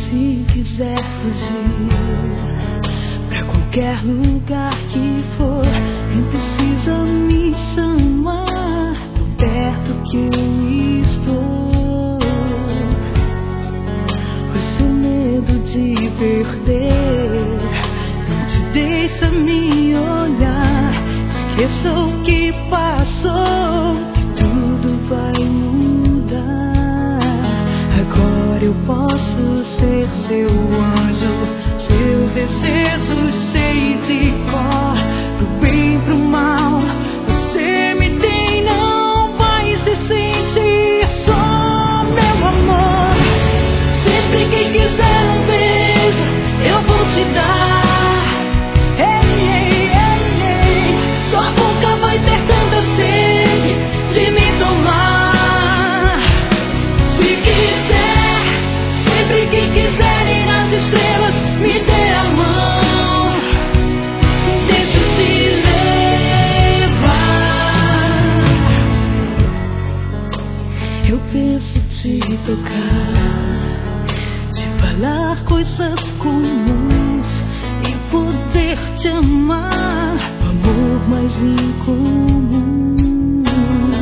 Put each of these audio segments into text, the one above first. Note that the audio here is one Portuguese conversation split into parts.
Se quiser fugir pra qualquer lugar que for, nem precisa me chamar, tão perto que eu estou. O seu medo de perder não te deixa me olhar. Esqueça o que passou, que tudo vai mudar. Agora eu posso ser seu anjo, seus desejos sei de cor, pro bem, pro mal. Você me tem, não vai se sentir só, meu amor. Sempre que quiser um beijo, eu vou te dar. Ei, ei, ei, ei. Sua boca vai ter tanta sede de me tomar. Se quiser, sempre que quiser ir nas estrelas, me dê a mão. Deixa eu te levar. Eu penso te tocar, te falar coisas comuns e poder te amar, o amor mais incomum.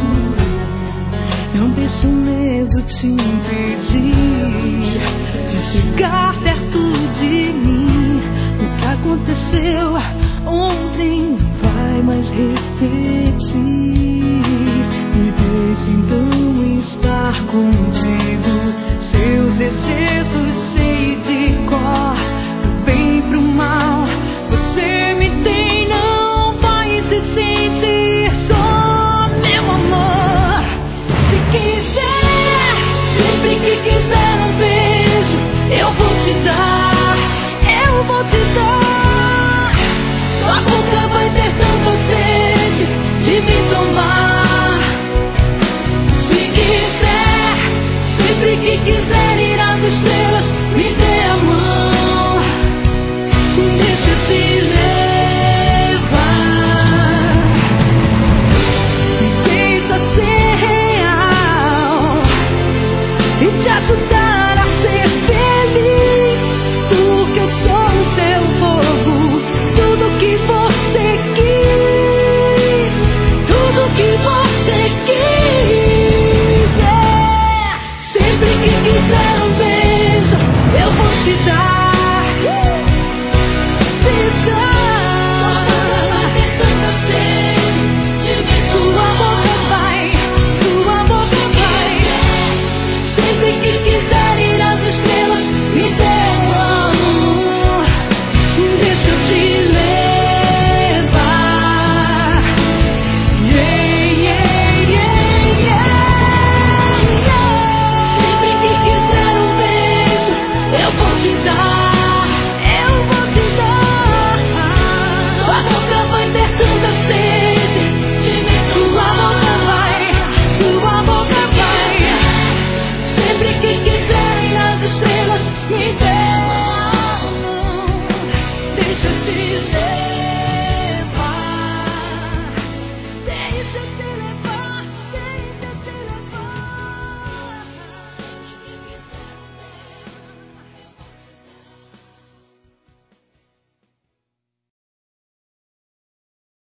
Não deixe o medo te impedir de chegar perto de mim. O que aconteceu ontem não vai mais repetir. Me deixe então estar contigo, seus desejos sei de cor, pro bem, pro mal. Você me tem, não vai se sentir só, meu amor. Se quiser, sempre que quiser um beijo, eu vou te dar, eu vou te dar. Sua boca vai ter tanta sede de me tomar. Se quiser, sempre que quiser ir às estrelas, me dê a mão. Deixa eu te levar. Me deixa ser real e te ajudar.